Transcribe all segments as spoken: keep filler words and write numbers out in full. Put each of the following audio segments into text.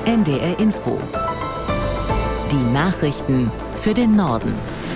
N D R Info. Die Nachrichten für den Norden.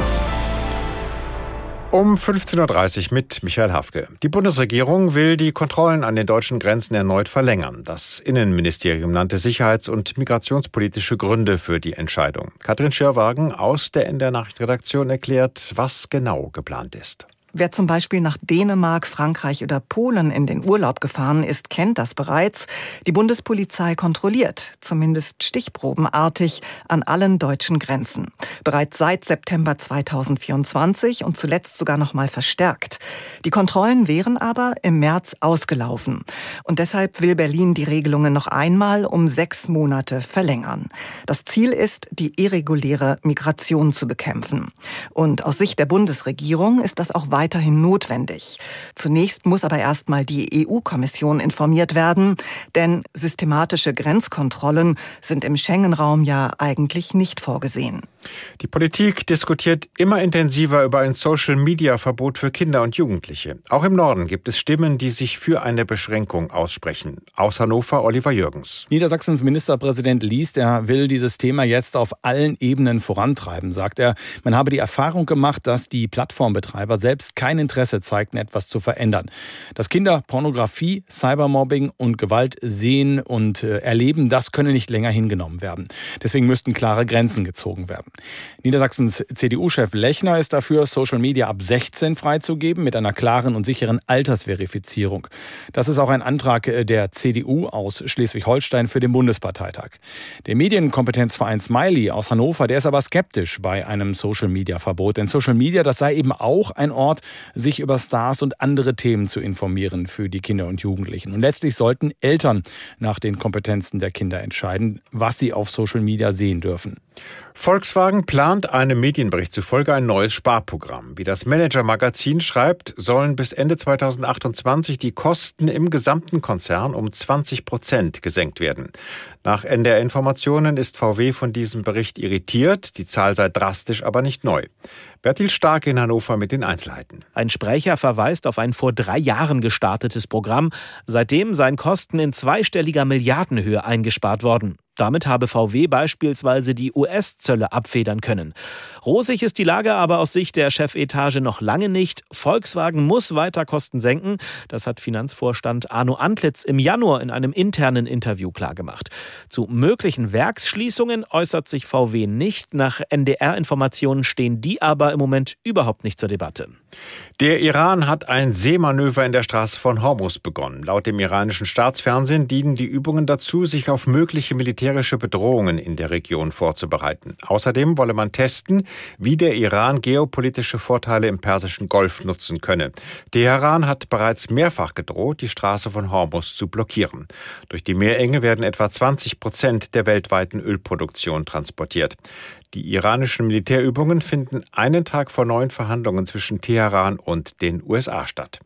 Um fünfzehn Uhr dreißig mit Michael Hafke. Die Bundesregierung will die Kontrollen an den deutschen Grenzen erneut verlängern. Das Innenministerium nannte sicherheits- und migrationspolitische Gründe für die Entscheidung. Katrin Schirrwagen aus der N D R-Nachrichtenredaktion erklärt, was genau geplant ist. Wer zum Beispiel nach Dänemark, Frankreich oder Polen in den Urlaub gefahren ist, kennt das bereits. Die Bundespolizei kontrolliert, zumindest stichprobenartig, an allen deutschen Grenzen. Bereits seit September zweitausendvierundzwanzig und zuletzt sogar noch mal verstärkt. Die Kontrollen wären aber im März ausgelaufen. Und deshalb will Berlin die Regelungen noch einmal um sechs Monate verlängern. Das Ziel ist, die irreguläre Migration zu bekämpfen. Und aus Sicht der Bundesregierung ist das auch weiter weiterhin notwendig. Zunächst muss aber erstmal die E U-Kommission informiert werden, denn systematische Grenzkontrollen sind im Schengen-Raum ja eigentlich nicht vorgesehen. Die Politik diskutiert immer intensiver über ein Social-Media-Verbot für Kinder und Jugendliche. Auch im Norden gibt es Stimmen, die sich für eine Beschränkung aussprechen. Aus Hannover Oliver Jürgens. Niedersachsens Ministerpräsident Liest, er will dieses Thema jetzt auf allen Ebenen vorantreiben, sagt er. Man habe die Erfahrung gemacht, dass die Plattformbetreiber selbst kein Interesse zeigten, etwas zu verändern. Dass Kinder Pornografie, Cybermobbing und Gewalt sehen und äh, erleben, das könne nicht länger hingenommen werden. Deswegen müssten klare Grenzen gezogen werden. Niedersachsens C D U-Chef Lechner ist dafür, Social Media ab sechzehn freizugeben mit einer klaren und sicheren Altersverifizierung. Das ist auch ein Antrag der C D U aus Schleswig-Holstein für den Bundesparteitag. Der Medienkompetenzverein Smiley aus Hannover, der ist aber skeptisch bei einem Social-Media-Verbot. Denn Social Media, das sei eben auch ein Ort, sich über Stars und andere Themen zu informieren für die Kinder und Jugendlichen. Und letztlich sollten Eltern nach den Kompetenzen der Kinder entscheiden, was sie auf Social Media sehen dürfen. Volkswagen plant einem Medienbericht zufolge ein neues Sparprogramm. Wie das Manager-Magazin schreibt, sollen bis Ende zweitausendachtundzwanzig die Kosten im gesamten Konzern um zwanzig Prozent gesenkt werden. Nach N D R-Informationen ist V W von diesem Bericht irritiert. Die Zahl sei drastisch, aber nicht neu. Bertil Stark in Hannover mit den Einzelheiten. Ein Sprecher verweist auf ein vor drei Jahren gestartetes Programm. Seitdem seien Kosten in zweistelliger Milliardenhöhe eingespart worden. Damit habe V W beispielsweise die U S-Zölle abfedern können. Rosig ist die Lage aber aus Sicht der Chefetage noch lange nicht. Volkswagen muss weiter Kosten senken. Das hat Finanzvorstand Arno Antlitz im Januar in einem internen Interview klargemacht. Zu möglichen Werksschließungen äußert sich V W nicht. Nach N D R-Informationen stehen die aber im Moment überhaupt nicht zur Debatte. Der Iran hat ein Seemanöver in der Straße von Hormuz begonnen. Laut dem iranischen Staatsfernsehen dienen die Übungen dazu, sich auf mögliche militärische Bedrohungen in der Region vorzubereiten. Außerdem wolle man testen, wie der Iran geopolitische Vorteile im Persischen Golf nutzen könne. Teheran hat bereits mehrfach gedroht, die Straße von Hormuz zu blockieren. Durch die Meerenge werden etwa zwanzig Prozent der weltweiten Ölproduktion transportiert. Die iranischen Militärübungen finden einen Tag vor neuen Verhandlungen zwischen Teheran und den U S A statt.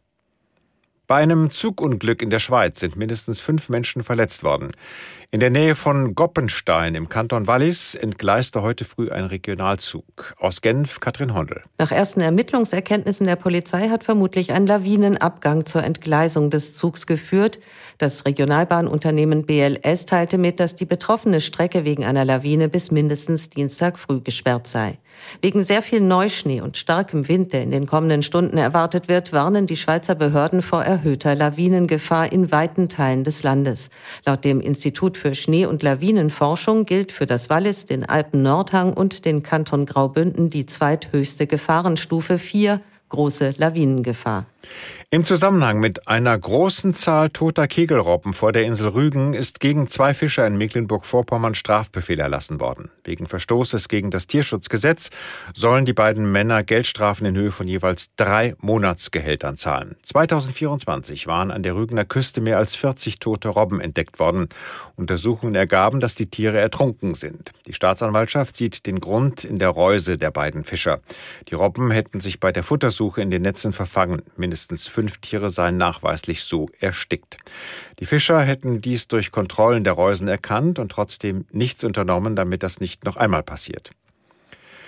Bei einem Zugunglück in der Schweiz sind mindestens fünf Menschen verletzt worden. In der Nähe von Goppenstein im Kanton Wallis entgleiste heute früh ein Regionalzug. Aus Genf Katrin Hondel. Nach ersten Ermittlungserkenntnissen der Polizei hat vermutlich ein Lawinenabgang zur Entgleisung des Zugs geführt. Das Regionalbahnunternehmen B L S teilte mit, dass die betroffene Strecke wegen einer Lawine bis mindestens Dienstag früh gesperrt sei. Wegen sehr viel Neuschnee und starkem Wind, der in den kommenden Stunden erwartet wird, warnen die Schweizer Behörden vor erhöhter Lawinengefahr in weiten Teilen des Landes. Laut dem Institut für Schnee- und Lawinenforschung gilt für das Wallis, den Alpen-Nordhang und den Kanton Graubünden die zweithöchste Gefahrenstufe vier, große Lawinengefahr. Im Zusammenhang mit einer großen Zahl toter Kegelrobben vor der Insel Rügen ist gegen zwei Fischer in Mecklenburg-Vorpommern Strafbefehl erlassen worden. Wegen Verstoßes gegen das Tierschutzgesetz sollen die beiden Männer Geldstrafen in Höhe von jeweils drei Monatsgehältern zahlen. zweitausendvierundzwanzig waren an der Rügener Küste mehr als vierzig tote Robben entdeckt worden. Untersuchungen ergaben, dass die Tiere ertrunken sind. Die Staatsanwaltschaft sieht den Grund in der Reuse der beiden Fischer. Die Robben hätten sich bei der Futtersuche in den Netzen verfangen. Mindestens fünf Tiere seien nachweislich so erstickt. Die Fischer hätten dies durch Kontrollen der Reusen erkannt und trotzdem nichts unternommen, damit das nicht noch einmal passiert.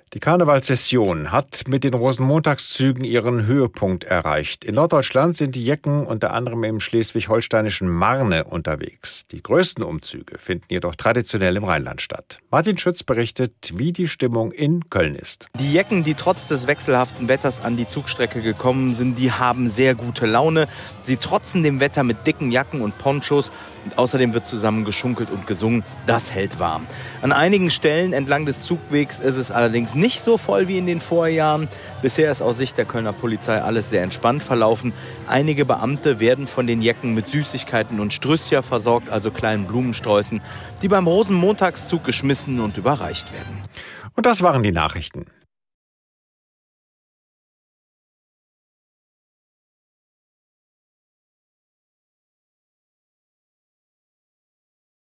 Die Karnevalssession hat mit den Rosenmontagszügen ihren Höhepunkt erreicht. In Norddeutschland sind die Jecken unter anderem im schleswig-holsteinischen Marne unterwegs. Die größten Umzüge finden jedoch traditionell im Rheinland statt. Martin Schütz berichtet, wie die Stimmung in Köln ist. Die Jecken, die trotz des wechselhaften Wetters an die Zugstrecke gekommen sind, die haben sehr gute Laune. Sie trotzen dem Wetter mit dicken Jacken und Ponchos. Und außerdem wird zusammen geschunkelt und gesungen. Das hält warm. An einigen Stellen entlang des Zugwegs ist es allerdings nicht so voll wie in den Vorjahren. Bisher ist aus Sicht der Kölner Polizei alles sehr entspannt verlaufen. Einige Beamte werden von den Jecken mit Süßigkeiten und Strüssia versorgt, also kleinen Blumensträußen, die beim Rosenmontagszug geschmissen und überreicht werden. Und das waren die Nachrichten.